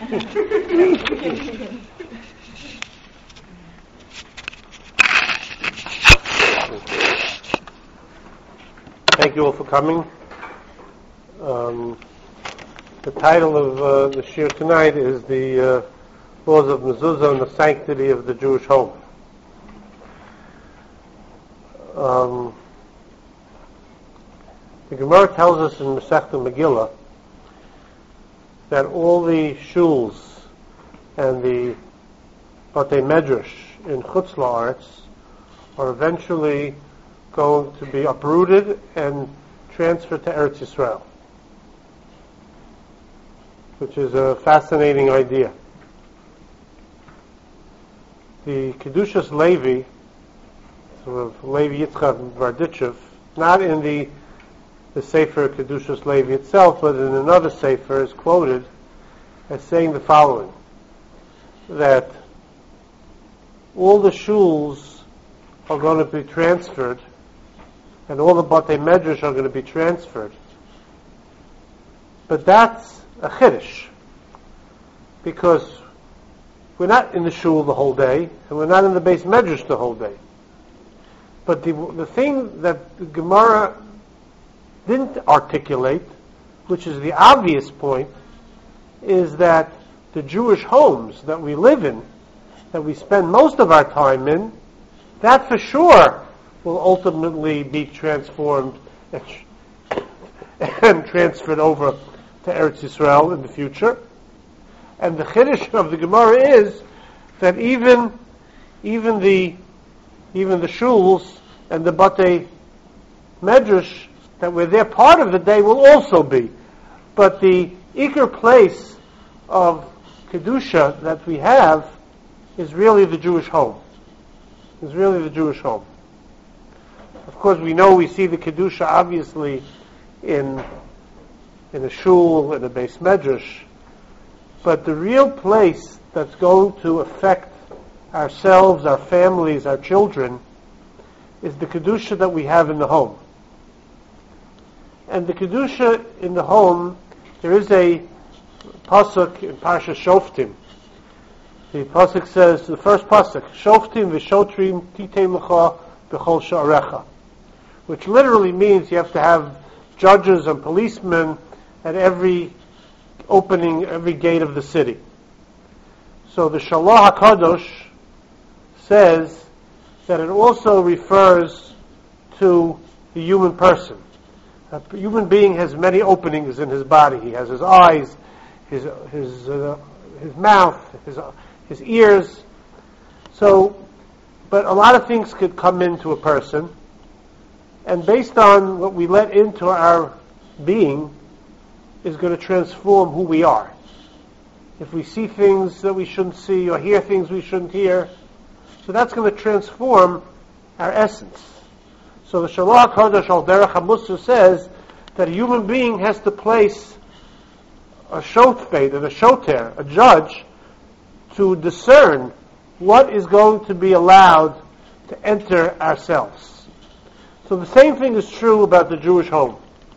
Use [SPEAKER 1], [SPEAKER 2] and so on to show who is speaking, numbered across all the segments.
[SPEAKER 1] Thank you all for coming. The title of the shir tonight is the laws of mezuzah and the sanctity of the Jewish home. The Gemara tells us in Masechta Megillah that all the shuls and the Batei Medrash in Chutz La'aretz are eventually going to be uprooted and transferred to Eretz Yisrael, which is a fascinating idea. The Kedushas Levi, sort of Levi Yitzchak Barditchev, not in the Sefer Kedushas Levi itself, but in another Sefer, is quoted as saying the following, that all the shuls are going to be transferred and all the Batei Medrash are going to be transferred. But that's a chiddush, because we're not in the shul the whole day, and we're not in the Beis Medrash the whole day. But the thing that the Gemara didn't articulate, which is the obvious point, is that the Jewish homes that we live in, that we spend most of our time in, that for sure will ultimately be transformed and transferred over to Eretz Yisrael in the future. And the chiddush of the Gemara is that even the shuls and the Batei Medrash that we're there part of the day will also be. But the ikar place of Kedusha that we have is really the Jewish home. Is really the Jewish home. Of course, we see the Kedusha obviously in a shul, in a Beis Medrash, but the real place that's going to affect ourselves, our families, our children, is the Kedusha that we have in the home. And the Kedusha in the home, there is a pasuk in Parsha Shoftim. The pasuk says, the first pasuk, Shoftim v'shotrim titei lecha b'chol sha'arecha, which literally means you have to have judges and policemen at every opening, every gate of the city. So the Shalah HaKadosh says that it also refers to the human person. A human being has many openings in his body. He has his eyes, his mouth, his ears. So, but a lot of things could come into a person, and based on what we let into our being is going to transform who we are. If we see things that we shouldn't see or hear things we shouldn't hear, so that's going to transform our essence. So the Shalah HaKadosh al Derech HaMusar says that a human being has to place a shofet and a shoter, a judge, to discern what is going to be allowed to enter ourselves. So the same thing is true about the Jewish home.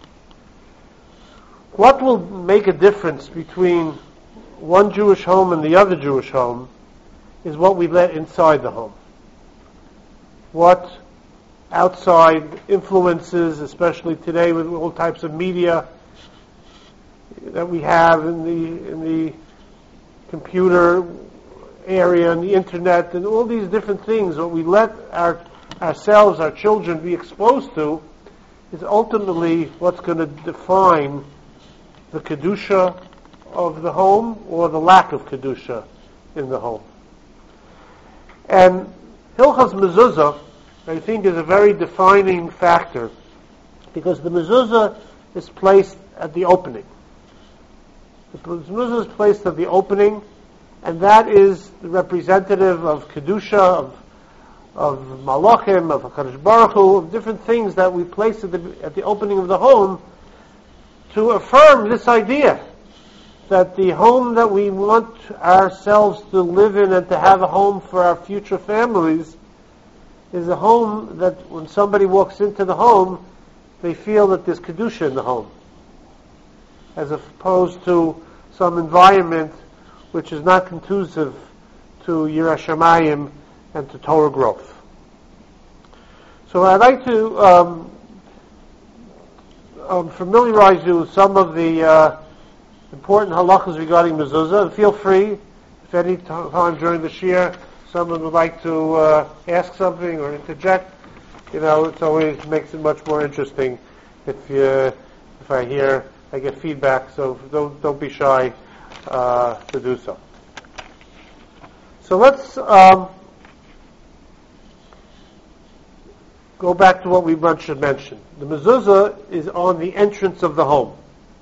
[SPEAKER 1] What will make a difference between one Jewish home and the other Jewish home is what we let inside the home. What outside influences, especially today with all types of media that we have in the computer area and the internet and all these different things, what we let ourselves, our children be exposed to, is ultimately what's going to define the Kedusha of the home or the lack of Kedusha in the home. And Hilchas Mezuzah, I think, is a very defining factor, because the mezuzah is placed at the opening. The mezuzah is placed at the opening, and that is the representative of Kedusha, of Malachim, of HaKadosh Baruch Hu, of different things that we place at the opening of the home to affirm this idea that the home that we want ourselves to live in and to have a home for our future families is a home that when somebody walks into the home, they feel that there's Kedusha in the home, as opposed to some environment which is not conducive to Yiras Shamayim and to Torah growth. So I'd like to familiarize you with some of the important halachas regarding mezuzah. Feel free, if any time during the shir someone would like to ask something or interject, it always makes it much more interesting if I get feedback. So don't be shy to do so. So let's go back to what we mentioned. The mezuzah is on the entrance of the home.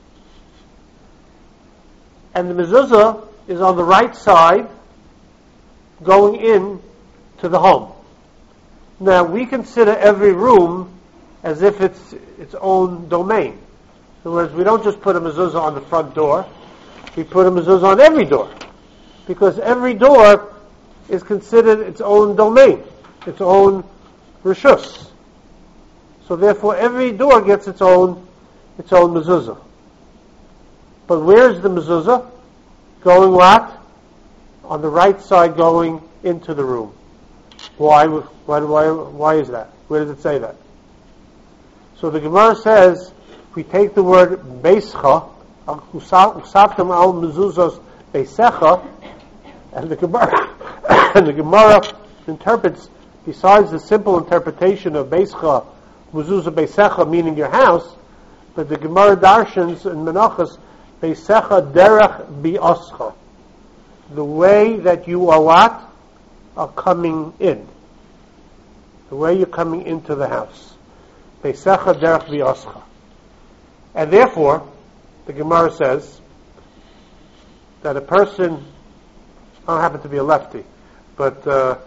[SPEAKER 1] And the mezuzah is on the right side going in to the home. Now, we consider every room as if it's its own domain. In other words, we don't just put a mezuzah on the front door. We put a mezuzah on every door. Because every door is considered its own domain, its own reshus. So therefore, every door gets its own mezuzah. But where is the mezuzah? Going what? On the right side, going into the room. Why is that? Where does it say that? So the Gemara says, if we take the word beischa, usaftem al mezuzos beisecha, and the Gemara interprets, besides the simple interpretation of beischa, mezuzah beisecha, meaning your house, but the Gemara darshans and menachas, beisecha derech bi'oscha, the way that you are what? Are coming in. The way you're coming into the house. Beisecha derech bi'oscha. And therefore, the Gemara says that a person, I don't happen to be a lefty, but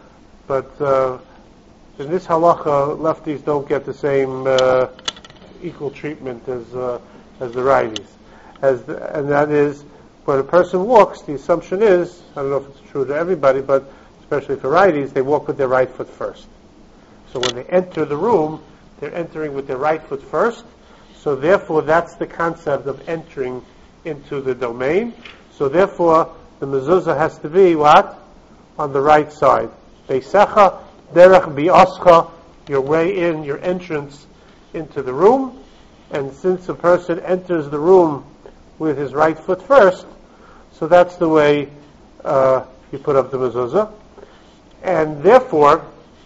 [SPEAKER 1] in this halacha, lefties don't get the same equal treatment as the righties. And that is, when a person walks, the assumption is, I don't know if it's true to everybody, but especially for righties, they walk with their right foot first. So when they enter the room, they're entering with their right foot first. So therefore, that's the concept of entering into the domain. So therefore, the mezuzah has to be what? On the right side. Beisecha derech bi'oscha, your way in, your entrance into the room. And since a person enters the room with his right foot first, so that's the way you put up the mezuzah. And therefore,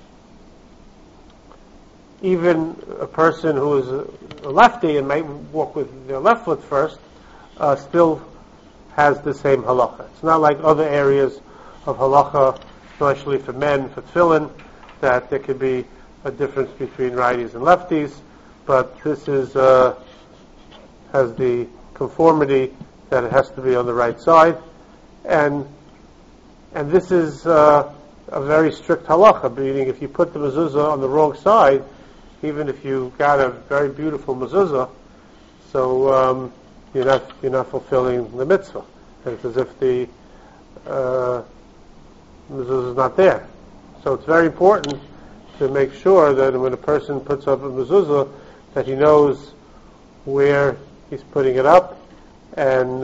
[SPEAKER 1] even a person who is a lefty and might walk with their left foot first, still has the same halacha. It's not like other areas of halacha, especially for men, for tefillin, that there could be a difference between righties and lefties, but this is has the conformity that it has to be on the right side, and this is a very strict halacha, meaning if you put the mezuzah on the wrong side, even if you got a very beautiful mezuzah, so you're not fulfilling the mitzvah. It's as if the mezuzah is not there. So it's very important to make sure that when a person puts up a mezuzah, that he knows where he's putting it up, and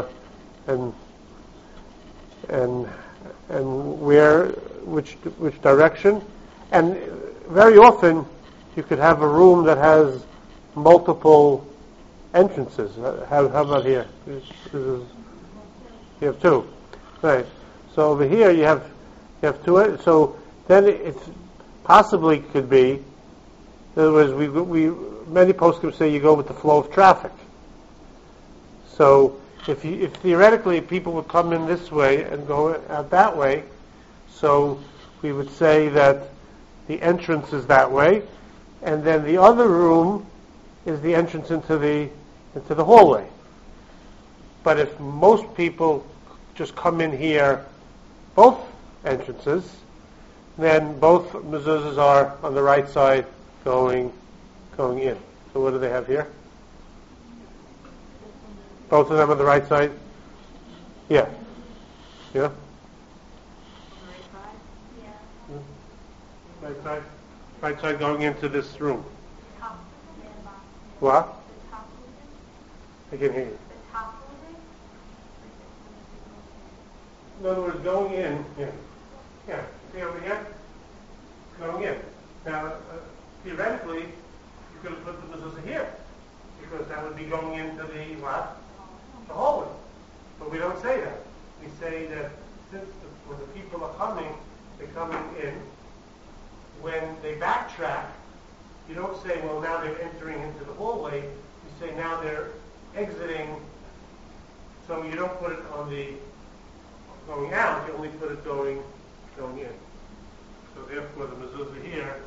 [SPEAKER 1] where, which direction. And very often you could have a room that has multiple entrances. How about here? You have two, right? So over here you have two. So then it possibly could be. In other words, we many poskim say you go with the flow of traffic. So if theoretically people would come in this way and go out that way, so we would say that the entrance is that way, and then the other room is the entrance into the hallway. But if most people just come in here, both entrances, then both mezuzahs are on the right side going in. So what do they have here? Both of them on the right side? Yeah. Yeah? Right side? Right side going into this room. What? I can hear you. in other words, going in, see over here? Going in. Now, theoretically, you could have put the mezuzah here, because that would be going into the what? The hallway. But we don't say that. We say that when the people are coming, they're coming in. When they backtrack, you don't say, well, now they're entering into the hallway. You say, now they're exiting. So you don't put it on the going out. You only put it going in. So therefore, the mezuzah here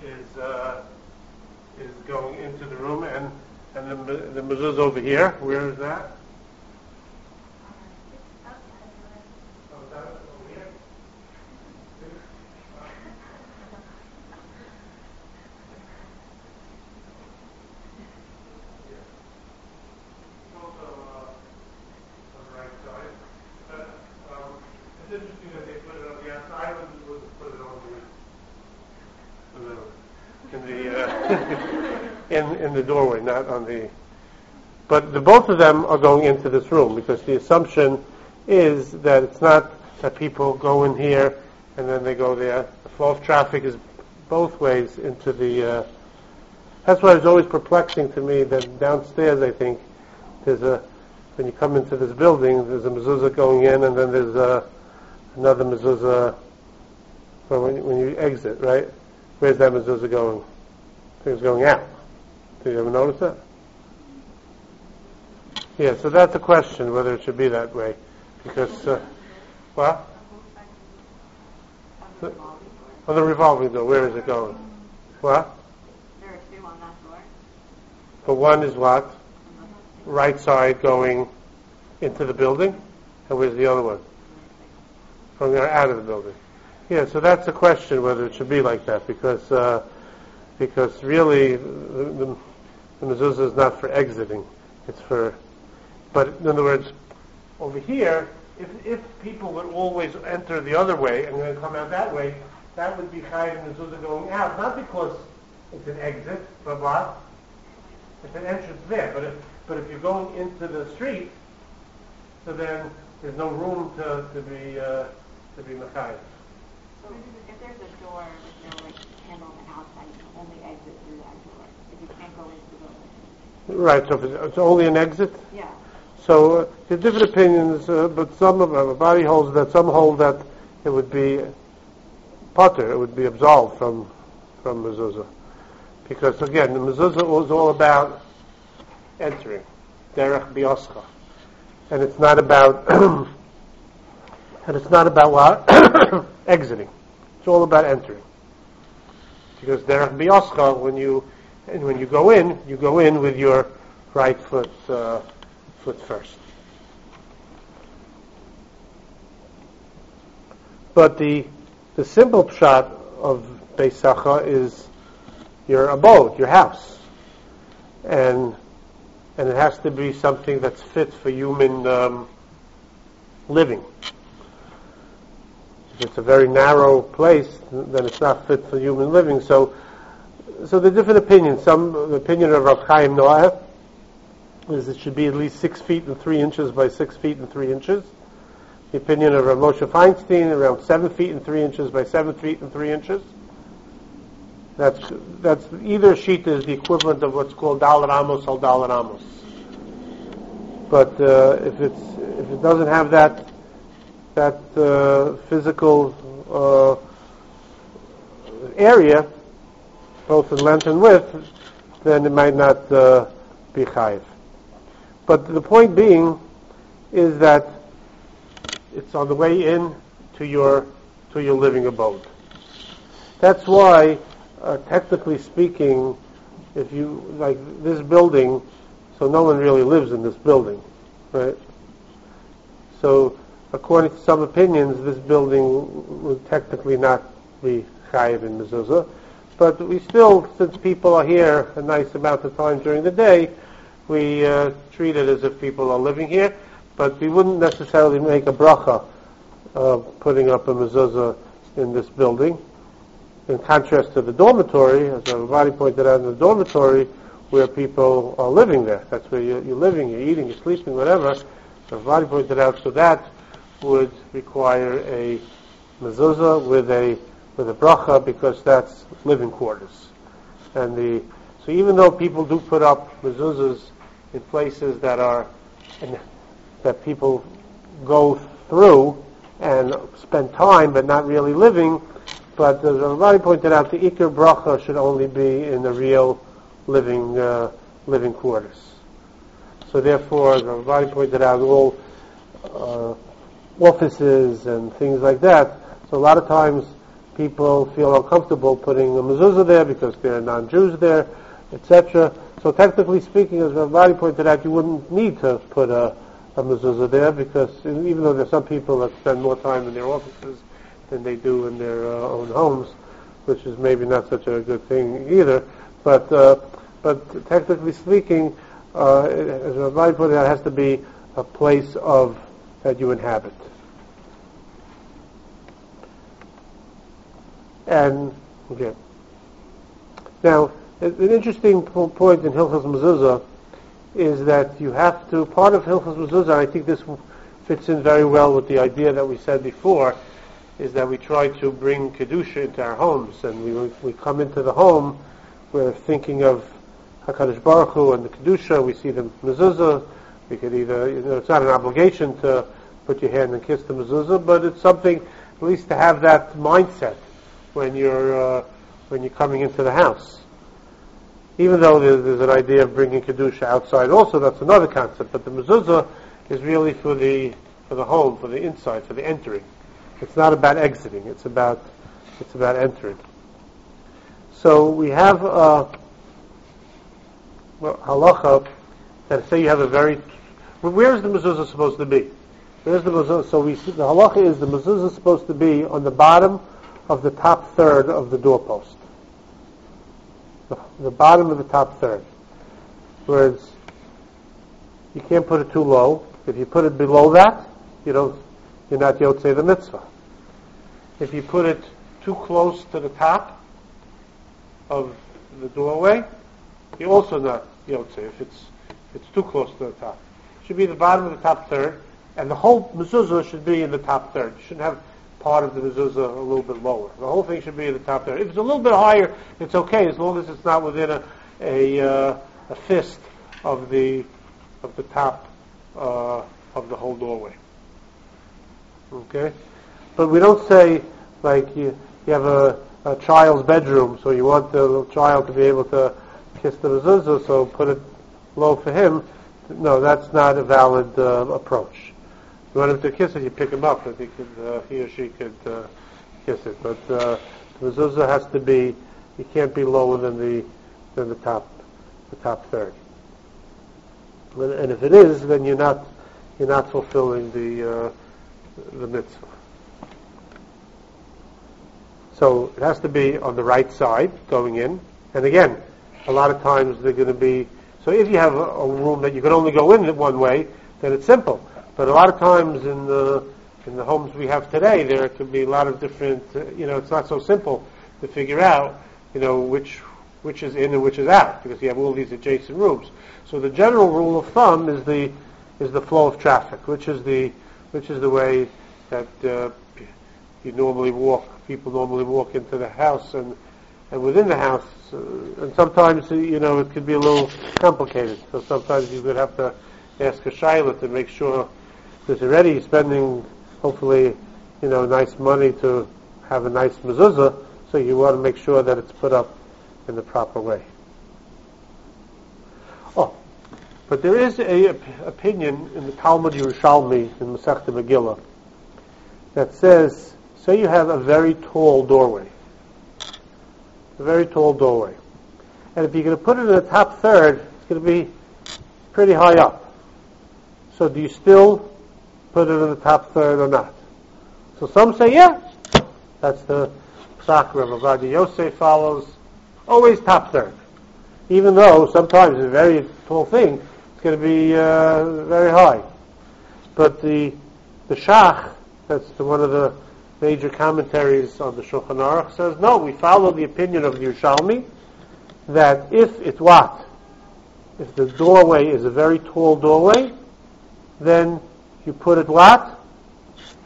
[SPEAKER 1] is going into the room, and the mezuzah over here. Where is that? In the doorway, not on the. But both of them are going into this room, because the assumption is that it's not that people go in here and then they go there. The flow of traffic is both ways into the. That's why it's always perplexing to me that downstairs, I think, when you come into this building, there's a mezuzah going in, and then there's another mezuzah when you exit, right? Where's that mezuzah going? I think it's going out. Did you ever notice that? Yeah, so that's a question, whether it should be that way. Because, what? On the revolving door, where is it going? What?
[SPEAKER 2] There are two on that door.
[SPEAKER 1] But one is what? Right side going into the building, and where's the other one? Going out of the building. Yeah, so that's a question, whether it should be like that, because really the mezuzah is not for exiting; it's for. But in other words, over here, if people would always enter the other way and then come out that way, that would be chayav mezuzah going out, not because it's an exit, but what? It's an entrance there. But if you're going into the street, so then there's no room to be mechayiv.
[SPEAKER 2] So if there's a door with no handle on the outside, you can only exit through that door. If you can't go into the building.
[SPEAKER 1] Right. So if it's only an exit.
[SPEAKER 2] Yeah.
[SPEAKER 1] So there's different opinions, but some of everybody holds that. Some hold that it would be pater, it would be absolved from mezuzah, because again, the mezuzah was all about entering, derech bioscha, and it's not about what exiting. It's all about entering, because derech bioscha, when you go in with your right foot first. But the simple pshat of Beis Sacha is your abode, your house, and it has to be something that's fit for human living. If it's a very narrow place, then it's not fit for human living. So there are different opinions. The opinion of Rav Chaim Noah is it should be at least 6 feet and 3 inches by 6 feet and 3 inches. The opinion of Rav Moshe Feinstein, around 7 feet and 3 inches by 7 feet and 3 inches. That's either sheet is the equivalent of what's called Dalet Amos al Dalet Amos. But if it doesn't have that physical area, both in length and width, then it might not be chayiv. But the point being is that it's on the way in to your living abode. That's why, technically speaking, if you like this building, so no one really lives in this building, right? So, according to some opinions, this building would technically not be chayiv in mezuzah, but we still, since people are here a nice amount of time during the day, we treat it as if people are living here, but we wouldn't necessarily make a bracha of putting up a mezuzah in this building. In contrast to the dormitory, as everybody pointed out, in the dormitory, where people are living there. That's where you're living, you're eating, you're sleeping, whatever. So everybody pointed out, so that would require a mezuzah with a bracha, because that's living quarters. And so even though people do put up mezuzahs in places that people go through and spend time but not really living, but as Ravadi pointed out, the ikar bracha should only be in the real living quarters. So therefore, as Ravadi pointed out, all offices and things like that, so a lot of times people feel uncomfortable putting a mezuzah there because there are non-Jews there, etc. So technically speaking, as Ravadi pointed out, you wouldn't need to put a mezuzah there, because even though there's some people that spend more time in their offices than they do in their own homes, which is maybe not such a good thing either, but technically speaking, as Ravadi pointed out, it has to be a place that you inhabit. And okay. Now, an interesting point in Hilchos Mezuzah is that you have to, part of Hilchos Mezuzah, and I think this fits in very well with the idea that we said before, is that we try to bring Kedusha into our homes, and we come into the home, we're thinking of HaKadosh Baruch Hu and the Kedusha, we see the Mezuzah, we could either, it's not an obligation to put your hand and kiss the Mezuzah, but it's something, at least to have that mindset when you're coming into the house. Even though there's an idea of bringing Kedusha outside also, that's another concept, but the mezuzah is really for the home, for the inside, for the entering. It's not about exiting, it's about entering. So we have halacha that say you have where is the mezuzah supposed to be? Where's the mezuzah? So we see the halacha is the mezuzah is supposed to be on the bottom of the top third of the doorpost. The bottom of the top third. Whereas you can't put it too low. If you put it below that, you're not yotzei the mitzvah. If you put it too close to the top of the doorway, you're also not yotzei. If it's too close to the top, it should be the bottom of the top third, and the whole mezuzah should be in the top third. You shouldn't have part of the mezuzah a little bit lower. The whole thing should be in the top third. If it's a little bit higher, it's okay, as long as it's not within a fist of the top of the whole doorway. Okay, but we don't say like you have a child's bedroom, so you want the little child to be able to kiss the mezuzah, so put it low for him. No, that's not a valid approach. You want him to kiss it, you pick him up, and he or she could kiss it. But the mezuzah has to be, you can't be lower than the top third. And if it is, then you're not fulfilling the mitzvah. So it has to be on the right side going in. And again, a lot of times they're going to be. So if you have a room that you can only go in one way, then it's simple. But a lot of times in the homes we have today, there could be a lot of different. It's not so simple to figure out. Which is in and which is out, because you have all these adjacent rooms. So the general rule of thumb is the flow of traffic, which is the way that people normally walk into the house and within the house. And sometimes it could be a little complicated. So sometimes you would have to ask a shayla to make sure, because you're already spending hopefully nice money to have a nice mezuzah, so you want to make sure that it's put up in the proper way. But there is a opinion in the Talmud Yerushalmi in Masechta Megillah that says, say you have a very tall doorway, and if you're going to put it in the top third, it's going to be pretty high up. So do you still put it in the top third or not? So some say, yeah, that's the psak Rav Ovadia Yosef follows. Always top third. Even though sometimes a very tall thing, it's going to be very high. But the Shach, that's one of the major commentaries on the Shulchan Aruch, says, no, we follow the opinion of the Yerushalmi, that if the doorway is a very tall doorway, then you put it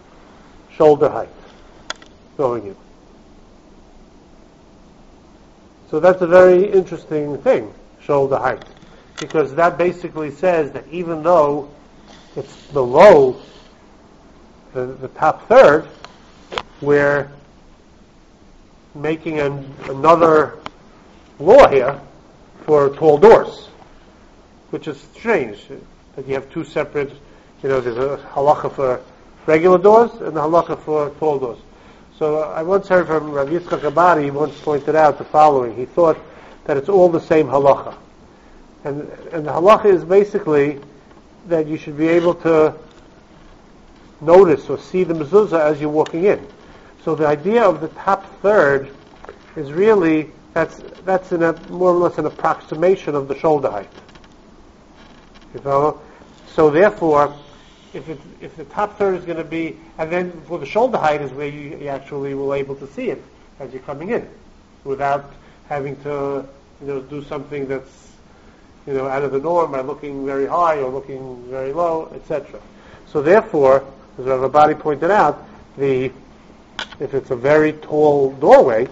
[SPEAKER 1] shoulder height going in. So that's a very interesting thing, shoulder height, because that basically says that even though it's below the top third, we're making another law here for tall doors, which is strange, that you have two separate, there's a halacha for regular doors and a halacha for tall doors. So I once heard from Rav Yitzchak Abadi, he once pointed out the following. He thought that it's all the same halacha. And the halacha is basically that you should be able to notice or see the mezuzah as you're walking in. So the idea of the top third is really, that's in a more or less an approximation of the shoulder height. You follow? So therefore, if the top third is going to be, and then for the shoulder height is where you actually will able to see it as you're coming in, without having to, do something that's, out of the norm by looking very high or looking very low, etc. So therefore, as Rav Abadi pointed out, if it's a very tall doorway,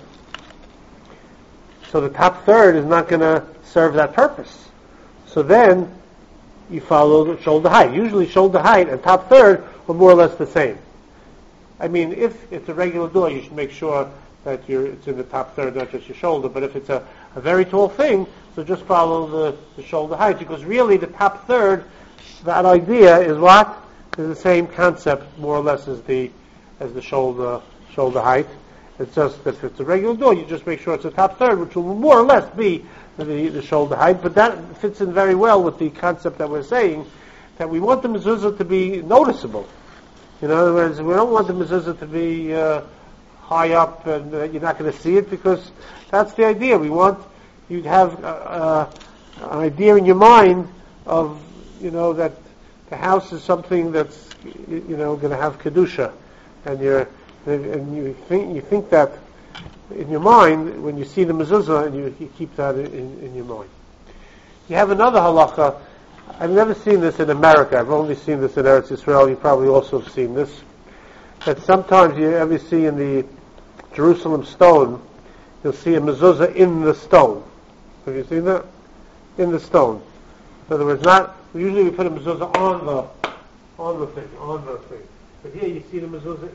[SPEAKER 1] so the top third is not going to serve that purpose. So then you follow the shoulder height. Usually shoulder height and top third are more or less the same. I mean, if it's a regular door, you should make sure that it's in the top third, not just your shoulder. But if it's a very tall thing, so just follow the shoulder height. Because really the top third, that idea is what? Is the same concept, more or less, as the shoulder height. It's just that if it's a regular door, you just make sure it's the top third, which will more or less be the shoulder height. But that fits in very well with the concept that we're saying, that we want the mezuzah to be noticeable. In other words, we don't want the mezuzah to be high up and you're not going to see it, because that's the idea. We want you to have an idea in your mind of, that the house is something that's, going to have kedusha, and you think that in your mind when you see the mezuzah, and you keep that in your mind. You have another halacha. I've never seen this in America. I've only seen this in Eretz Yisrael. You probably also have seen this. That sometimes you ever see in the Jerusalem stone, you'll see a mezuzah in the stone. Have you seen that? In the stone. In other words, usually we put a mezuzah on the thing. But here you see the mezuzah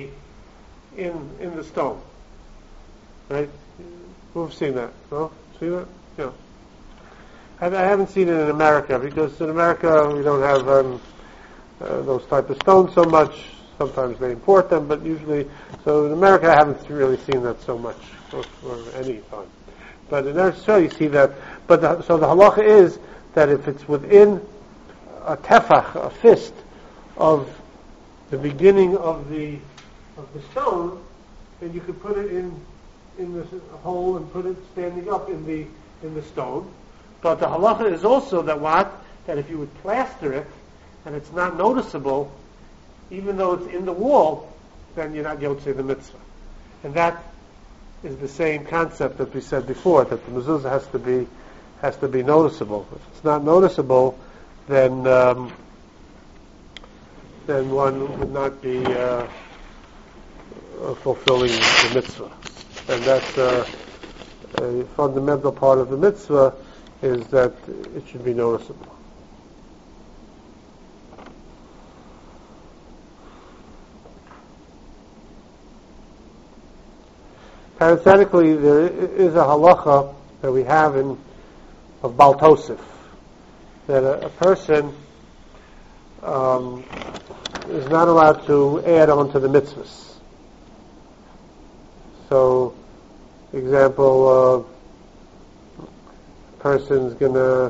[SPEAKER 1] in the stone. Right? Who've seen that? No? See that? Yeah. I haven't seen it in America, because in America we don't have those type of stones so much. Sometimes they import them, but usually, so in America I haven't really seen that so much for any time. But in Eretz Yisrael you see that. But so the halacha is that if it's within a tefach, a fist of the beginning of the stone, then you could put it in this hole and put it standing up in the stone. But the halacha is also that if you would plaster it and it's not noticeable, even though it's in the wall, then you're not yotzei the mitzvah. And that is the same concept that we said before, that the mezuzah has to be noticeable. If it's not noticeable, then one would not be fulfilling the mitzvah. And that's a fundamental part of the mitzvah, is that it should be noticeable. Parenthetically, there is a halacha that we have of Baal Tosef, that a person is not allowed to add on to the mitzvahs. So, example, a person's gonna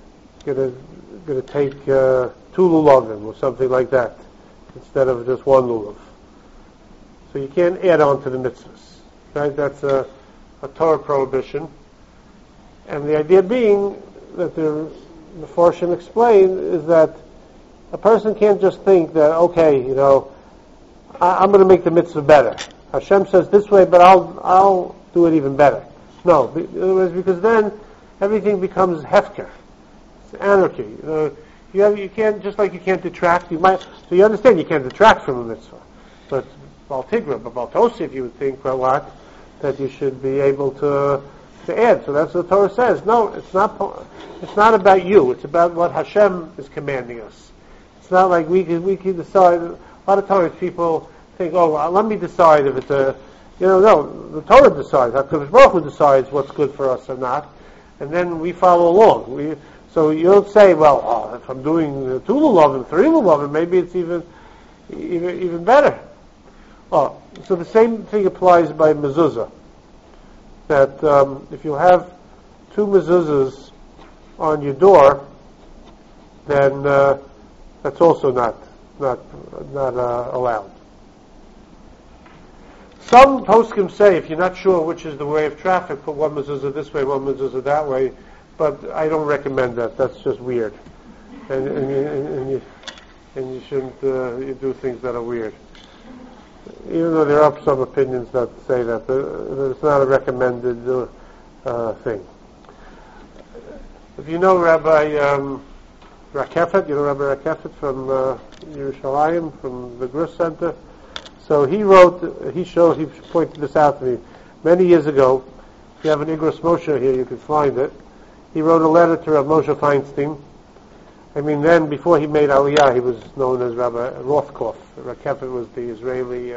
[SPEAKER 1] take 2 lulavim or something like that instead of just 1 lulav. So you can't add on to the mitzvahs. Right? That's a Torah prohibition. And the idea being that the Mefarshim explain is that a person can't just think that, okay, I'm going to make the mitzvah better. Hashem says this way, but I'll do it even better. No, because then everything becomes hefker. It's anarchy. You can't, just like you can't detract, so you understand you can't detract from a mitzvah. but Baltigra, but Baltosif, you would think, well, what? That you should be able to add. So that's what the Torah says. No, it's not. It's not about you. It's about what Hashem is commanding us. It's not like we can decide. A lot of times people think, oh, well, let me decide if it's a. No, the Torah decides. HaKadosh Baruch Hu decides what's good for us or not, and then we follow along. So you don't say, well, if I'm doing 2 lulav and 3 lulav, maybe it's even better. Oh, so the same thing applies by mezuzah. That if you have 2 mezuzahs on your door, then that's also not allowed. Some poskim say if you're not sure which is the way of traffic, put one mezuzah this way, one mezuzah that way. But I don't recommend that. That's just weird, and you shouldn't you do things that are weird. Even though there are some opinions that say that it's not a recommended thing. If you know Rabbi Rakefet, you know Rabbi Rakefet from Yerushalayim, from the Grus Center. So he pointed this out to me many years ago. If you have an Igros Moshe here, you can find it. He wrote a letter to Rav Moshe Feinstein. I mean, then before he made Aliyah, he was known as Rabbi Rothkopf. Rakefet was the Israeli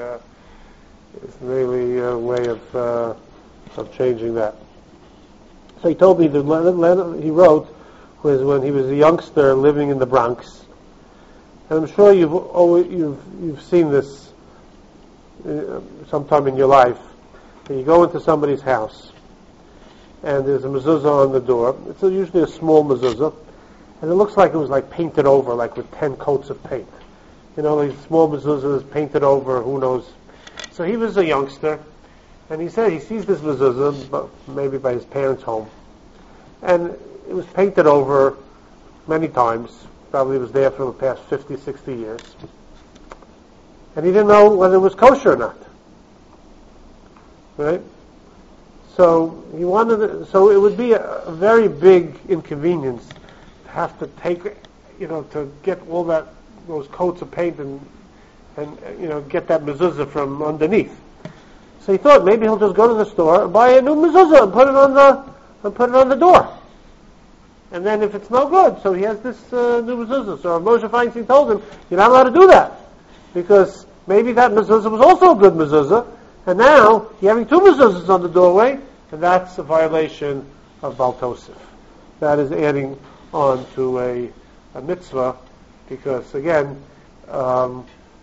[SPEAKER 1] way of changing that. So he told me the letter he wrote was when he was a youngster living in the Bronx. And I'm sure you've seen this sometime in your life. You go into somebody's house, and there's a mezuzah on the door. It's usually a small mezuzah, and it looks like it was painted over, with 10 coats of paint. These small mezuzahs painted over, who knows. So he was a youngster, and he said he sees this mezuzah, but maybe by his parents' home, and it was painted over many times. Probably was there for the past 50, 60 years. And he didn't know whether it was kosher or not. Right? So so it would be a very big inconvenience to have to take, to get all those coats of paint and get that mezuzah from underneath. So he thought maybe he'll just go to the store and buy a new mezuzah and put it on the door. And then if it's no good, so he has this new mezuzah. So Moshe Feinstein told him, you're not allowed to do that, because maybe that mezuzah was also a good mezuzah, and now you're having 2 mezuzahs on the doorway, and that's a violation of Baltosif. That is adding on to a mitzvah, because again, the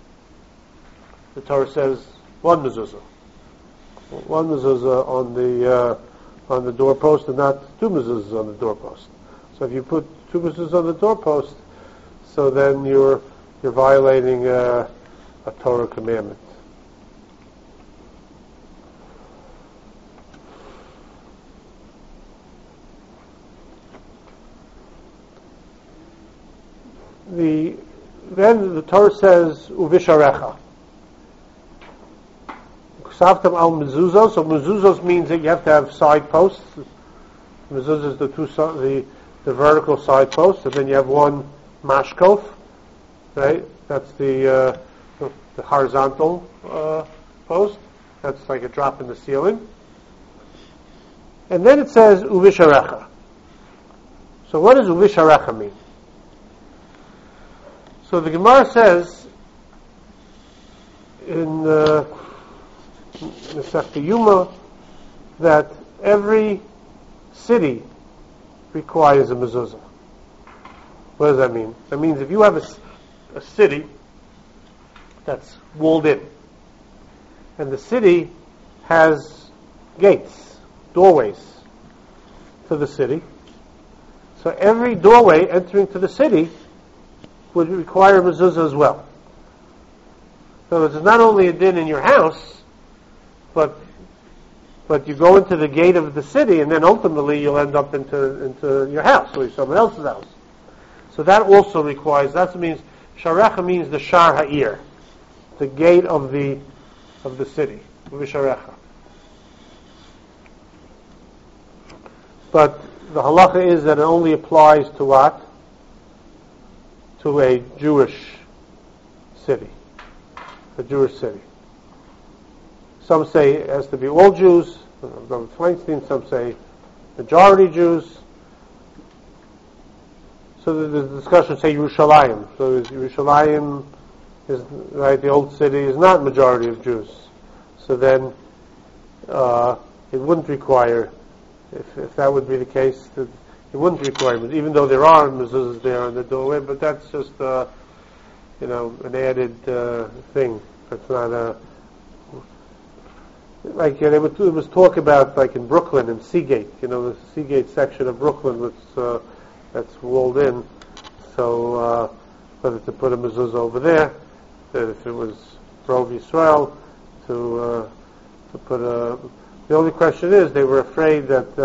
[SPEAKER 1] Torah says 1 mezuzah. 1 mezuzah on the doorpost, and not 2 mezuzahs on the doorpost. So if you put 2 mezuzahs on the doorpost, so then you're violating a Torah commandment. Then the Torah says uvisharecha. Ksavtam al mezuzos. So mezuzos means that you have to have side posts. Mezuzah is the vertical side post, and then you have 1 mashkof, right? That's the horizontal post. That's like a drop in the ceiling. And then it says uvisharecha. So what does uvisharecha mean? So the Gemara says in Masechta Yuma that every city requires a mezuzah. What does that mean? That means if you have a city that's walled in, and the city has gates, doorways to the city, so every doorway entering to the city would require a mezuzah as well. So it's not only a din in your house, but you go into the gate of the city, and then ultimately you'll end up into your house or someone else's house. So that also requires. That means sharecha means the shar ha'ir, the gate of the city, visharecha. But the halacha is that it only applies to what? To a Jewish city. a Jewish city. Some say it has to be all Jews, Feinstein, some say majority Jews. So there's a discussion, say Yerushalayim. So Yerushalayim is, right, the old city is not majority of Jews. So then it wouldn't require, if that would be the case, it wouldn't require, even though there are mezuzahs there on the doorway, but that's just, an added thing. It's not a, like there was talk about, like in Brooklyn, in Seagate, the Seagate section of Brooklyn that's walled in, so whether to put a mezuzah over there, that if it was Rov Yisrael, to put a... The only question is, they were afraid that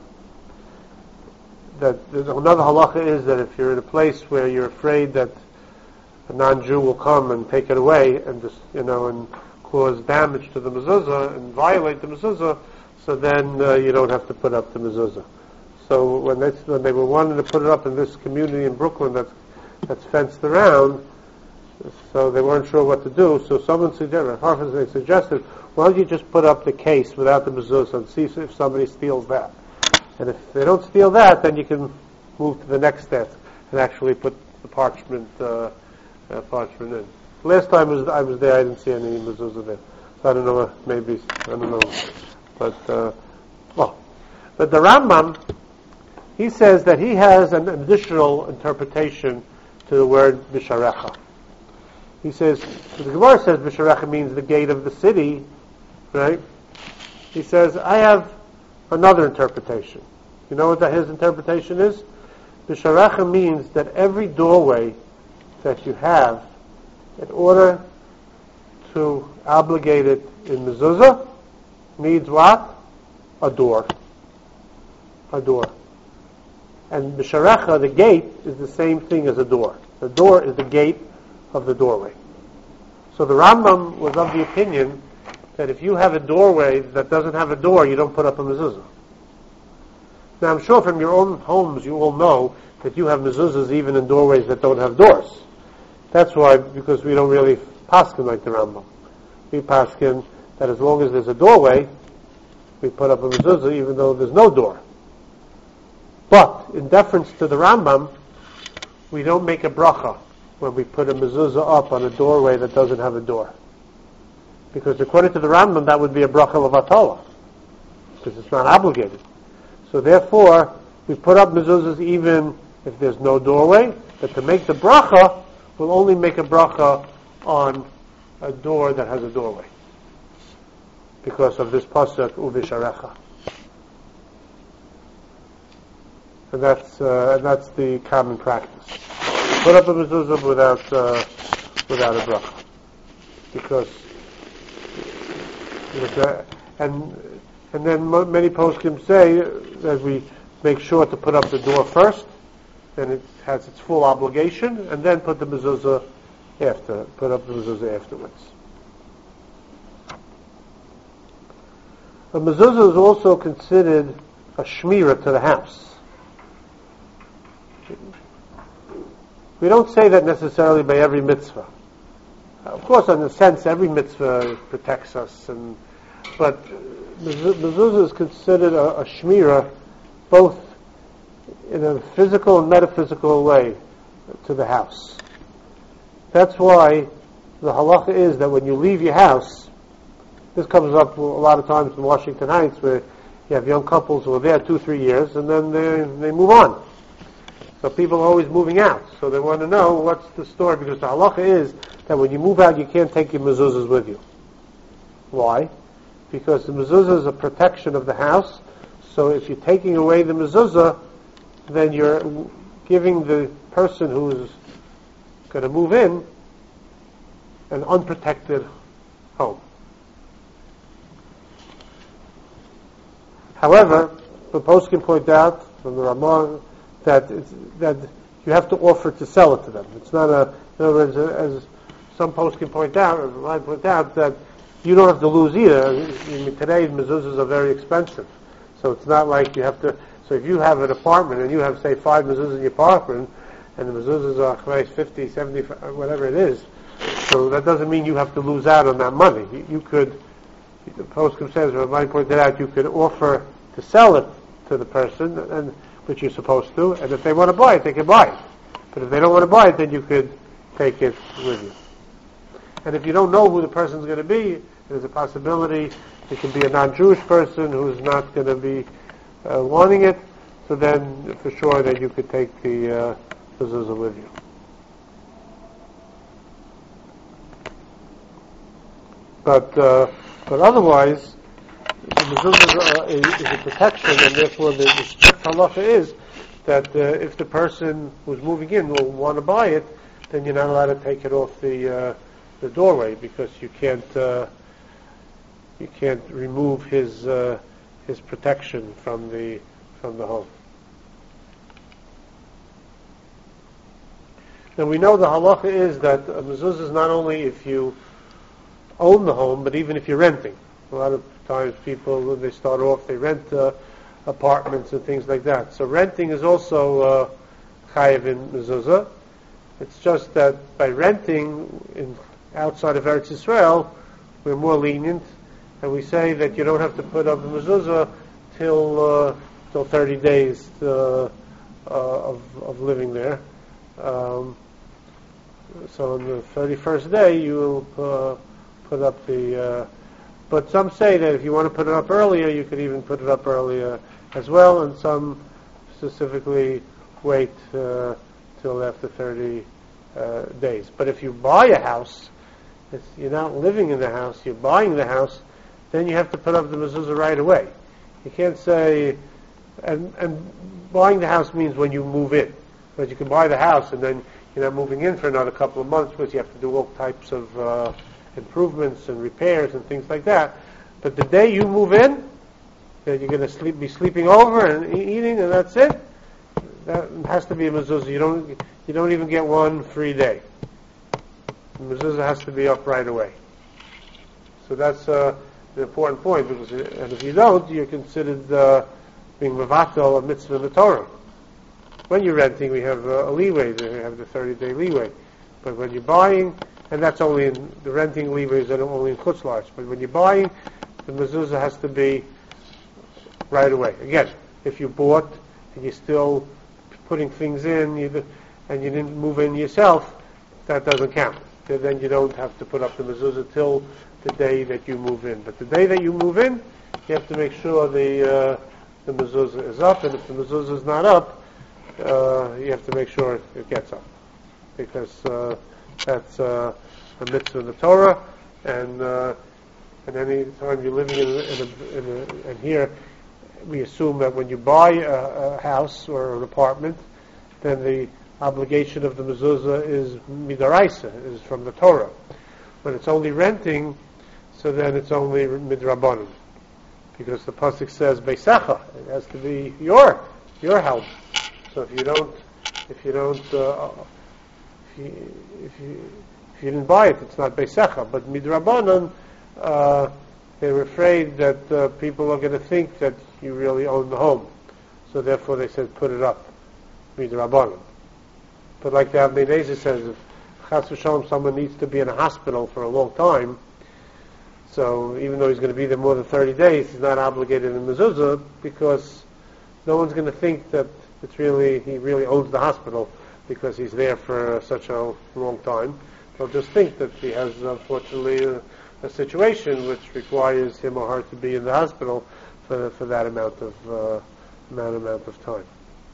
[SPEAKER 1] another halacha is that if you're in a place where you're afraid that a non-Jew will come and take it away and just, and cause damage to the mezuzah and violate the mezuzah, so then you don't have to put up the mezuzah. So when they were wanting to put it up in this community in Brooklyn that's fenced around, so they weren't sure what to do. So someone suggested, why don't you just put up the case without the mezuzah and see if somebody steals that? And if they don't steal that, then you can move to the next step and actually put the parchment in. Last time I was there, I didn't see any mezuzah there. So I don't know, maybe, I don't know. But the Rambam, he says that he has an additional interpretation to the word Bisharecha. He says, the Gemara says Bisharecha means the gate of the city, right? He says, I have another interpretation. You know what his interpretation is? Bisharecha means that every doorway that you have, in order to obligate it in mezuzah, needs what? A door. A door. And Bisharecha, the gate, is the same thing as a door. The door is the gate of the doorway. So the Rambam was of the opinion that if you have a doorway that doesn't have a door, you don't put up a mezuzah. Now I'm sure from your own homes you all know that you have mezuzahs even in doorways that don't have doors. That's why, because we don't really paskin like the Rambam. We paskin that as long as there's a doorway, we put up a mezuzah even though there's no door. But in deference to the Rambam, we don't make a bracha when we put a mezuzah up on a doorway that doesn't have a door. Because according to the Rambam, that would be a bracha levatala, because it's not obligated. So therefore, we put up mezuzahs even if there's no doorway, but to make the bracha, we'll only make a bracha on a door that has a doorway, because of this pasuk uvisharecha. And that's the common practice. Put up a mezuzah without a bracha, because and then many poskim say that we make sure to put up the door first, then it has its full obligation, and then put the mezuzah put up the mezuzah afterwards. A mezuzah is also considered a shmirah to the house. We don't say that necessarily by every mitzvah. Of course, in a sense, every mitzvah protects us, but mezuzah is considered a shmirah, both in a physical and metaphysical way, to the house. That's why the halacha is that when you leave your house, this comes up a lot of times in Washington Heights, where you have young couples who are there 2-3 years, and then they move on. So people are always moving out. So they want to know what's the story, because the halacha is that when you move out, you can't take your mezuzahs with you. Why? Because the mezuzah is a protection of the house. So if you're taking away the mezuzah, then you're giving the person who's going to move in an unprotected home. However, the poskim point out from the Ramah that you have to offer to sell it to them. It's not in other words, as some poskim point out, or I point out, that you don't have to lose either. Today, mezuzahs are very expensive. So it's not like you have to, so if you have an apartment and you have, say, 5 mezuzahs in your apartment, and the mezuzahs are 50, 70, whatever it is, So that doesn't mean you have to lose out on that money. You could, the postscript says, Rabbi pointed out, you could offer to sell it to the person, which you're supposed to, and if they want to buy it, they can buy it. But if they don't want to buy it, then you could take it with you. And if you don't know who the person's going to be, there's a possibility it can be a non-Jewish person who's not going to be wanting it, so then for sure that you could take the mezuzah with you. But otherwise, the mezuzah is a protection, and therefore the strict halacha is that if the person who's moving in will want to buy it, then you're not allowed to take it off the doorway, because you can't remove his protection from the home. Now we know the halacha is that a mezuzah is not only if you own the home, but even if you're renting. A lot of times people, when they start off, they rent apartments and things like that. So renting is also chayiv in mezuzah. It's just that by renting outside of Eretz Yisrael, we're more lenient, and we say that you don't have to put up the mezuzah till 30 days of living there. So on the 31st day, you will put up the. But some say that if you want to put it up earlier, you could even put it up earlier as well, and some specifically wait till after 30 days. But if you buy a house, you're not living in the house, you're buying the house, then you have to put up the mezuzah right away. You can't say, and buying the house means when you move in. But you can buy the house and then you're not moving in for another couple of months because you have to do all types of improvements and repairs and things like that. But the day you move in, then you're going to be sleeping over and eating, and that's it. That has to be a mezuzah. You don't even get one free day. The mezuzah has to be up right away. So that's an important point, because and if you don't, you're considered being mevatel a mitzvah in the Torah. When you're renting, we have a leeway. We have the 30-day leeway. But when you're buying, and that's only in the renting leeways are only in Chutz La'aretz. But when you're buying, the mezuzah has to be right away. Again, if you bought and you're still putting things in, and you didn't move in yourself, that doesn't count. Then you don't have to put up the mezuzah till the day that you move in. But the day that you move in, you have to make sure the mezuzah is up, and if the mezuzah is not up, you have to make sure it gets up, because that's a mitzvah in the Torah, and any time you're living and here we assume that when you buy a house or an apartment, then the obligation of the mezuzah is midaraisa, is from the Torah. When it's only renting, so then it's only midrabanan, because the pasuk says beisacha, it has to be your house. So if you didn't buy it, it's not beisacha. But midrabanan, they're afraid that people are going to think that you really own the home, so therefore they said put it up midrabanan. But like the Avnei Nezer says, if chas v'shalom someone needs to be in a hospital for a long time, so even though he's going to be there more than 30 days, he's not obligated in mezuzah, because no one's going to think that he really owns the hospital because he's there for such a long time. They'll just think that he has, unfortunately, a situation which requires him or her to be in the hospital for that amount of time.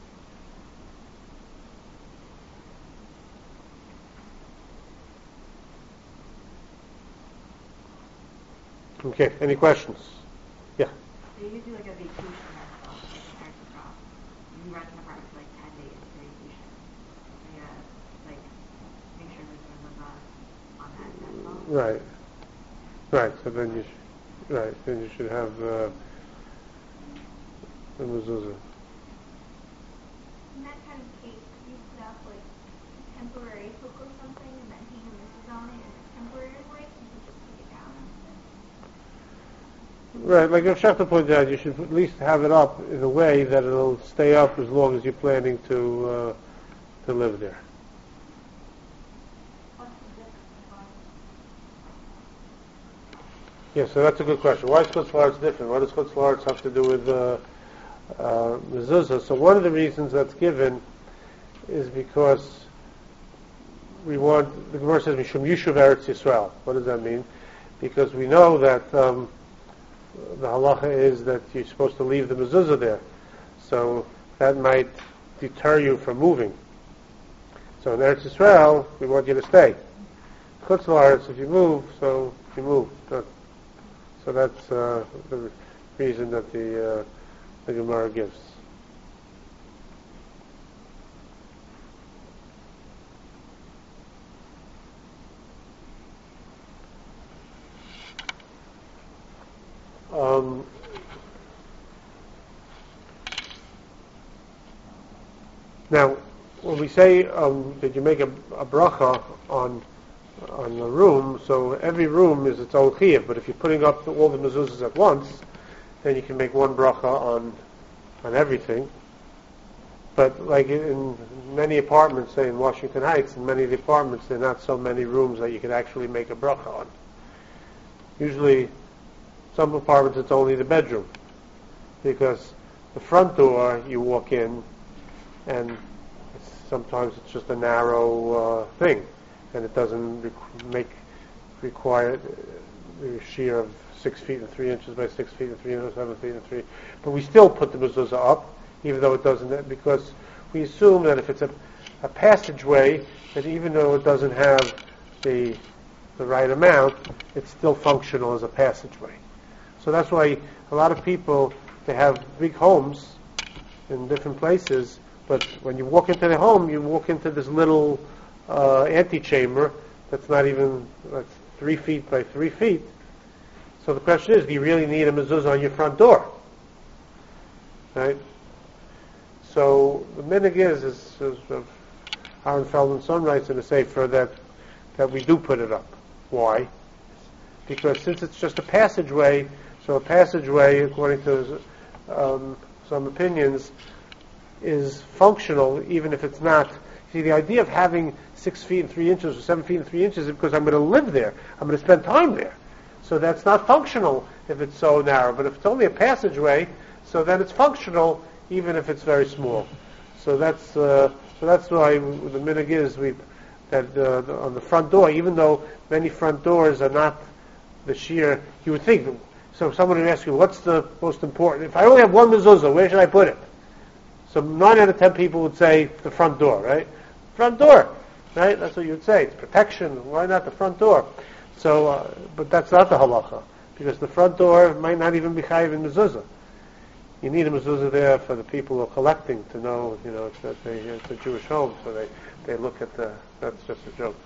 [SPEAKER 1] Okay, any questions? Yeah.
[SPEAKER 2] So you do like a vacation rental in Eretz Yisrael. You rent an apartment for like 10 days for vacation. So you gotta like make sure there's a mezuzah on that rental.
[SPEAKER 1] Right. So then you should have the mezuzah.
[SPEAKER 3] In that kind of case, you put up like a temporary hook or something and then hang a message on it in a temporary way, you can just take it down.
[SPEAKER 1] Right, like Rav Shechter pointed out, you should at least have it up in a way that it'll stay up as long as you're planning to live there.
[SPEAKER 3] What's the difference?
[SPEAKER 1] Yeah, so that's a good question. Why is Chutz La'aretz different? What does Chutz La'aretz have to do with mezuzah? So one of the reasons that's given is because the Gemara says, Mishum Yishuv Eretz Yisrael. What does that mean? Because we know that the halacha is that you're supposed to leave the mezuzah there. So that might deter you from moving. So in Eretz Yisrael, we want you to stay. Chutz La'aretz, if you move, so you move. So that's the reason that the Gemara gives. Now, when we say that you make a bracha on the room, so every room is its own chiyuv, but if you're putting up all the mezuzahs at once, then you can make one bracha on everything. But like in many apartments, say in Washington Heights, in many of the apartments, there are not so many rooms that you can actually make a bracha on. Usually, some apartments it's only the bedroom, because the front door you walk in, and sometimes it's just a narrow thing, and it doesn't require a shear of 6 feet and 3 inches by 6 feet and 3 inches, 7 feet and 3. But we still put the mezuzah up, even though it doesn't, because we assume that if it's a passageway, that even though it doesn't have the right amount, it's still functional as a passageway. So that's why a lot of people, they have big homes in different places, but when you walk into the home, you walk into this little antechamber that's not even 3 feet by 3 feet. So the question is, do you really need a mezuzah on your front door? Right? So the minhag is Aaron Feldman Son writes in the Sefer that we do put it up. Why? Because since it's just a passageway, so a passageway, according to some opinions, is functional even if it's not. See, the idea of having 6 feet and 3 inches or 7 feet and 3 inches is because I'm going to live there. I'm going to spend time there. So that's not functional if it's so narrow. But if it's only a passageway, so then it's functional even if it's very small. So that's why the minhag is that on the front door, even though many front doors are not the sheer, you would think. So someone would ask you, what's the most important? If I only have one mezuzah, where should I put it? So 9 out of 10 people would say the front door, right? Front door, right? That's what you would say. It's protection. Why not the front door? So, but that's not the halacha, because the front door might not even be chayiv in mezuzah. You need a mezuzah there for the people who are collecting to know, it's a Jewish home, so they look at that's just a joke,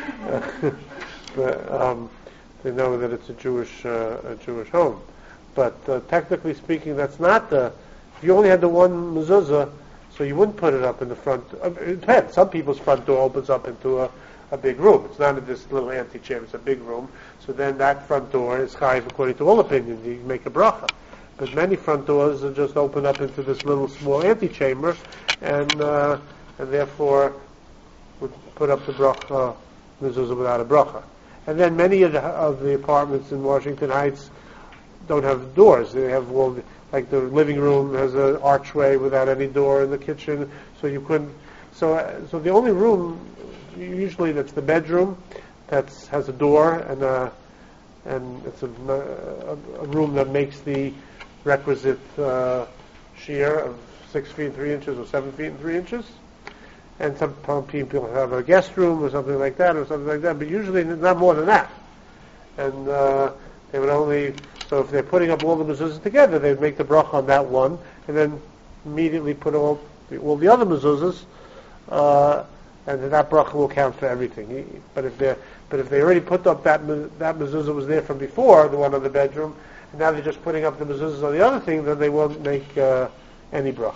[SPEAKER 1] but they know that it's a Jewish home. But technically speaking, that's not if you only had the one mezuzah, so you wouldn't put it up in the front. It depends. Some people's front door opens up into a big room. It's not in this little antechamber. It's a big room. So then that front door is chayiv according to all opinions. You can make a bracha. But many front doors are just open up into this little small antechamber, and therefore would put up the bracha mezuzah without a bracha. And then many of the apartments in Washington Heights don't have doors. They have like the living room has an archway without any door in the kitchen, so you couldn't. So the only room usually that's the bedroom that has a door, and it's a room that makes the requisite shear of 6 feet and 3 inches or 7 feet and 3 inches. And some people have a guest room or something like that, but usually not more than that. And they would only, so if they're putting up all the mezuzahs together, they would make the bracha on that one, and then immediately put all the other mezuzahs, and then that bracha will count for everything. But if they already put up that mezuzah was there from before, the one on the bedroom, and now they're just putting up the mezuzahs on the other thing, then they won't make any bracha.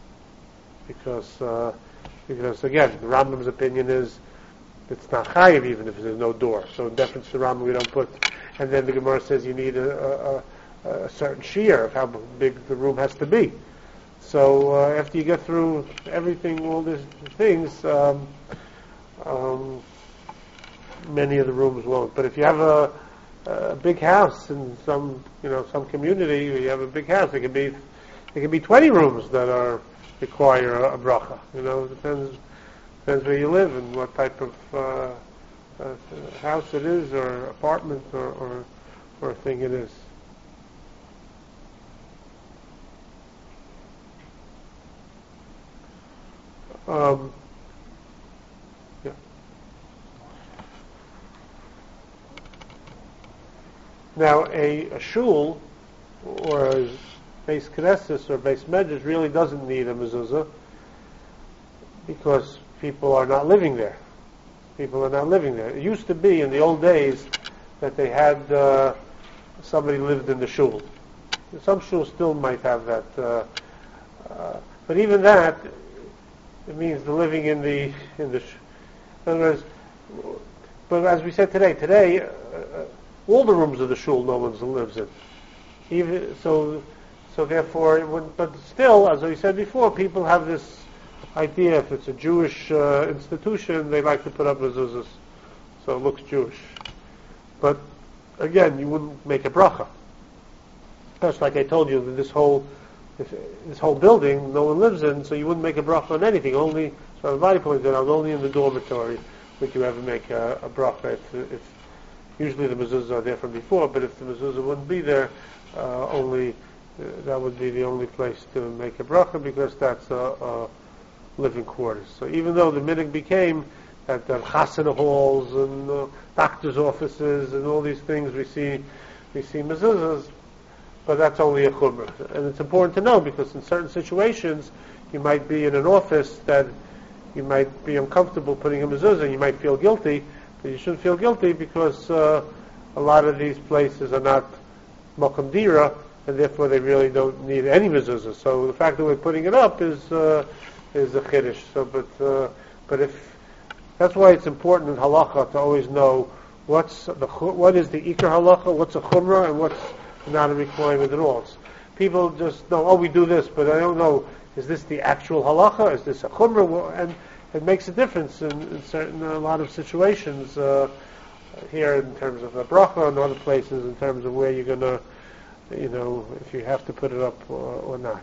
[SPEAKER 1] Because again, the Rambam's opinion is it's not chayiv even if there's no door. So in deference to the Rambam, we don't put. And then the Gemara says you need a certain shear of how big the room has to be. So after you get through everything, all these things, many of the rooms won't. But if you have a big house in some community. You have a big house. There can be 20 rooms that require a bracha. It depends where you live and what type of house it is, or apartment, or thing it is. Yeah. Now, a shul or a base knesses or base medrash really doesn't need a mezuzah because people are not living there. People are not living there. It used to be in the old days that they had somebody lived in the shul. Some shuls still might have that, but even that, it means the living in the. In other words, but as we said today, all the rooms of the shul no one lives in. Even so therefore, but still, as we said before, people have this idea: if it's a Jewish institution, they like to put up mezuzahs, so it looks Jewish. But again, you wouldn't make a bracha. Just like I told you, this whole building no one lives in, so you wouldn't make a bracha on anything. Only, so everybody pointed out, only in the dormitory would you ever make a bracha. If usually the mezuzahs are there from before, but if the mezuzah wouldn't be there, only that would be the only place to make a bracha, because that's a living quarters. So even though the minhag became that the chasana halls and doctors' offices and all these things we see mezuzahs, but that's only a chumrah. And it's important to know, because in certain situations you might be in an office that you might be uncomfortable putting a mezuzah, you might feel guilty, but you shouldn't feel guilty because a lot of these places are not Mokum Dira, and therefore they really don't need any mezuzah. So the fact that we're putting it up is a chiddush. So, but if that's why it's important in halacha to always know what is the ikar halacha, what's a chumrah, and what's not a requirement at all. People just know, we do this, but I don't know, is this the actual halacha? Is this a chumrah? And it makes a difference in a lot of situations here in terms of a bracha, and other places in terms of where you're going to, if you have to put it up or not.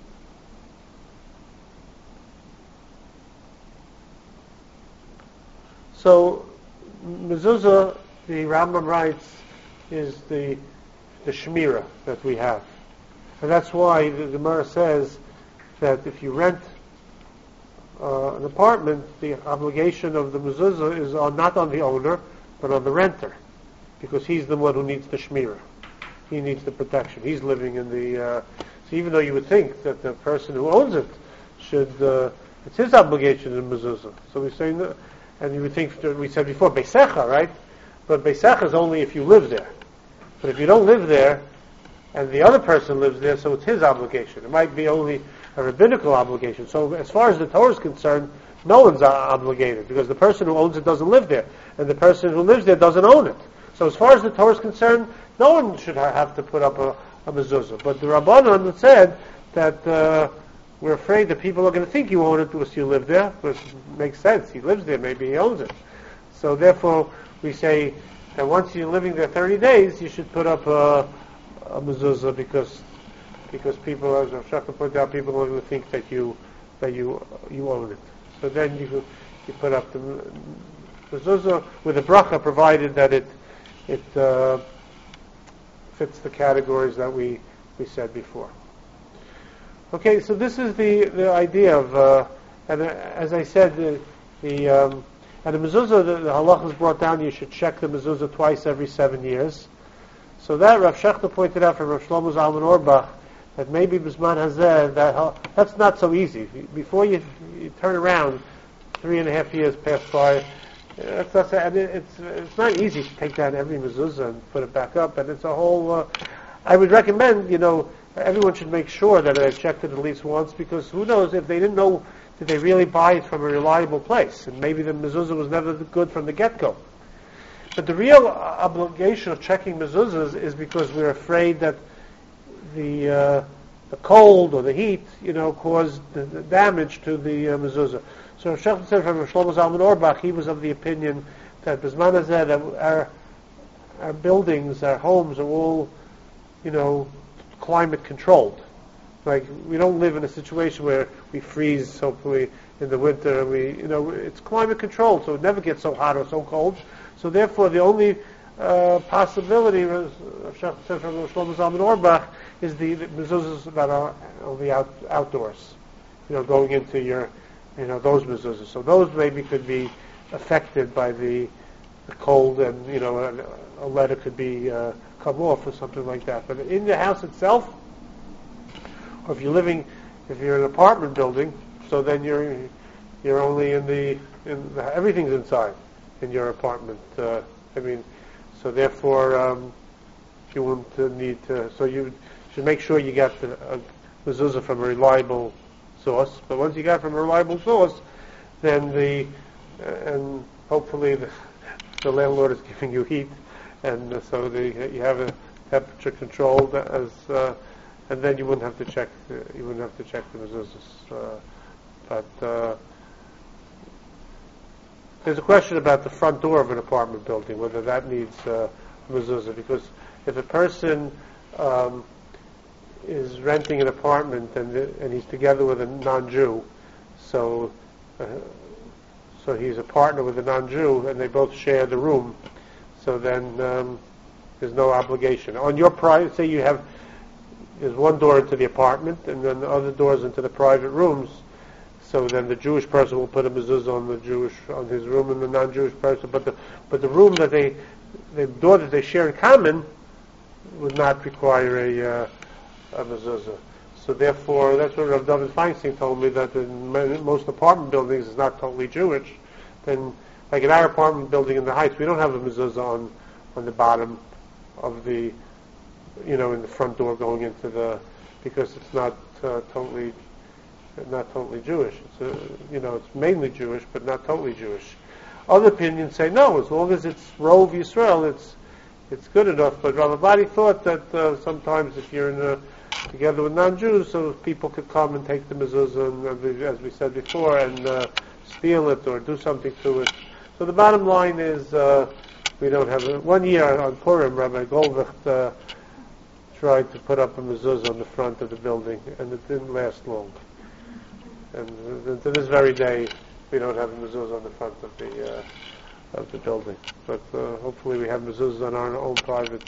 [SPEAKER 1] So, mezuzah, the Rambam writes, is the shmira that we have. And that's why the Gemara says that if you rent an apartment, the obligation of the mezuzah is not on the owner, but on the renter, because he's the one who needs the shmira. He needs the protection. He's living in the... so even though you would think that the person who owns it should... it's his obligation in mezuzah. So we say... And you would think, we said before, beisecha, right? But beisecha is only if you live there. But if you don't live there, and the other person lives there, so it's his obligation. It might be only a rabbinical obligation. So as far as the Torah is concerned, no one's obligated, because the person who owns it doesn't live there, and the person who lives there doesn't own it. So as far as the Torah is concerned, no one should have to put up a mezuzah. But the Rabbanan said that we're afraid that people are going to think you own it because you live there, which makes sense. He lives there, maybe he owns it. So therefore, we say that once you're living there 30 days, you should put up a mezuzah, because people, as Rav Shachar pointed out, people are going to think that you own it. So then you put up the mezuzah with a bracha, provided that it fits the categories that we said before. Okay, so this is the idea of, and as I said, and the mezuzah, the halacha is brought down. You should check the mezuzah twice every 7 years. So that Rav Shechta pointed out from Rav Shlomo Zalman Auerbach that maybe Bisman Hazeh, that's not so easy. Before you turn around, 3.5 years pass by. It's not easy to take down every mezuzah and put it back up, and it's a whole. I would recommend, everyone should make sure that they've checked it at least once, because who knows, if they didn't know, did they really buy it from a reliable place? And maybe the mezuzah was never good from the get-go. But the real obligation of checking mezuzahs is because we're afraid that the cold or the heat, caused the damage to the mezuzah. So Rav Shechta said from Shlomo Zalman Auerbach, he was of the opinion that Bisman Hazeh, that our buildings, our homes are all, climate controlled. Like, we don't live in a situation where we freeze, hopefully, in the winter. It's climate controlled, so it never gets so hot or so cold. So therefore, the only possibility of Shlomo Zalman Auerbach is the mezuzahs that are on the outdoors. Going into your, those mezuzahs. So those maybe could be affected by the cold, and a letter could be come off or something like that. But in the house itself, or if you're in an apartment building, so then you're only in the everything's inside in your apartment. So therefore you wouldn't need to. So you should make sure you get a mezuzah from a reliable source. But once you got it from a reliable source, then and hopefully the landlord is giving you heat, and so you have a temperature controlled and then you wouldn't have to check the mezuzahs. But there's a question about the front door of an apartment building, whether that needs mezuzah, because if a person is renting an apartment and he's together with a non-Jew, so he's a partner with a non-Jew and they both share the room, so then there's no obligation. On your private, say there's one door into the apartment and then the other doors into the private rooms, so then the Jewish person will put a mezuzah on his room, and the non-Jewish person, but the room the door that they share in common would not require a mezuzah. So therefore, that's what Rav David Feinstein told me, that in most apartment buildings is not totally Jewish. Then, like in our apartment building in the Heights, we don't have a mezuzah on the bottom of the, in the front door going into because it's not totally Jewish. It's mainly Jewish, but not totally Jewish. Other opinions say no, as long as it's Rov Yisrael, it's good enough. But Rav Abadi thought that sometimes if you're together with non-Jews, so people could come and take the mezuzah, and, as we said before, and steal it or do something to it. So the bottom line is we don't have it. One year on Purim, Rabbi Goldvicht tried to put up a mezuzah on the front of the building, and it didn't last long. And to this very day, we don't have a mezuzah on the front of the building. But hopefully we have mezuzahs on our own private.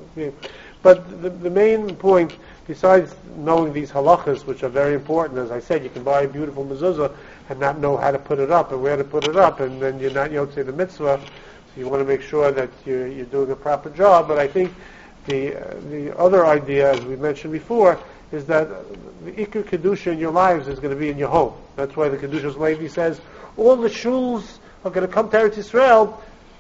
[SPEAKER 1] But the main point, besides knowing these halachas, which are very important, as I said, you can buy a beautiful mezuzah and not know how to put it up and where to put it up, and then you're not yotzei the mitzvah. So you want to make sure that you're doing a proper job. But I think the other idea, as we mentioned before, is that the Iker Kedusha in your lives is going to be in your home. That's why the Kedushas Levi says, all the shuls are going to come to Eretz Yisrael.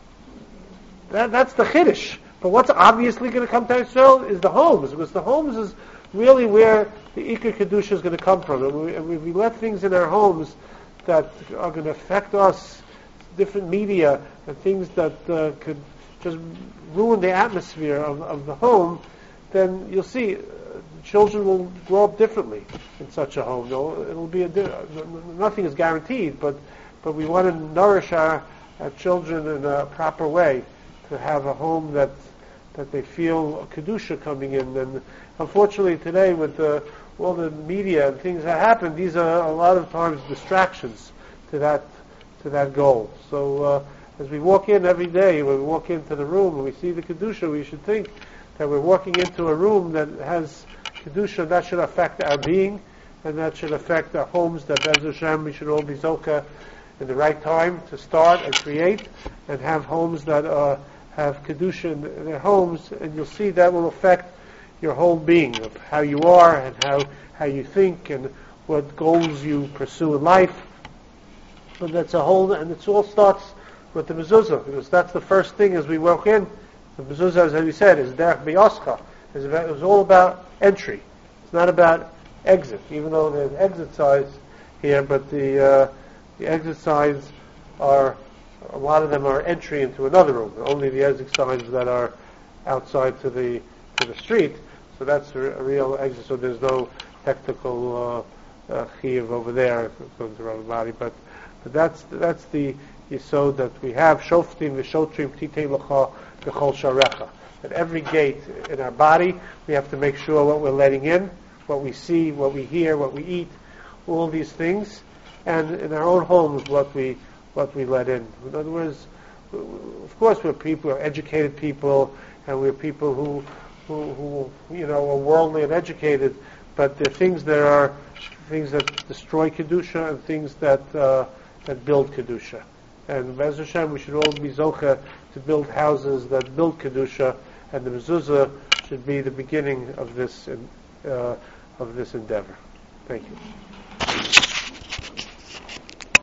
[SPEAKER 1] That's the Chiddush. But what's obviously going to come to Eretz Yisrael is the homes, because the homes is really where the Iker Kedusha is going to come from. And we let things in our homes that are going to affect us, different media, and things that could just ruin the atmosphere of the home, then you'll see children will grow up differently in such a home. It'll be nothing is guaranteed, but we want to nourish our children in a proper way, to have a home that they feel a kedusha coming in. And unfortunately today, with all the media and things that happen, these are a lot of times distractions to that goal. So as we walk in every day, when we walk into the room and we see the kedusha, we should think that we're walking into a room that has kedusha. That should affect our being, and that should affect our homes, that Be'ez Hashem we should all be zoka in the right time to start and create, and have homes that have kedusha in their homes, and you'll see that will affect your whole being, of how you are and how you think and what goals you pursue in life. But that's a whole, and it all starts with the mezuzah, because that's the first thing as we walk in. The mezuzah, as we said, is derech b'yoscha. It's all about entry. It's not about exit, even though there's exit signs here, but the exit signs are, a lot of them are entry into another room. Only the exit signs that are outside to the street. So that's a real exit. So there's no technical chiyuv over there, according to Rav Mari. But that's the Yisod that we have, Shoftim v'Shotrim Titei L'cha B'chol Sharecha. At every gate in our body, we have to make sure what we're letting in, what we see, what we hear, what we eat, all these things, and in our own homes, what we let in. In other words, of course, we're educated people, and we're people who are worldly and educated, but there are things that destroy kedusha and things that build kedusha. And Be'ez Hashem, we should all be zocha to build houses that build kedusha, and the mezuzah should be the beginning of this endeavor. Thank you.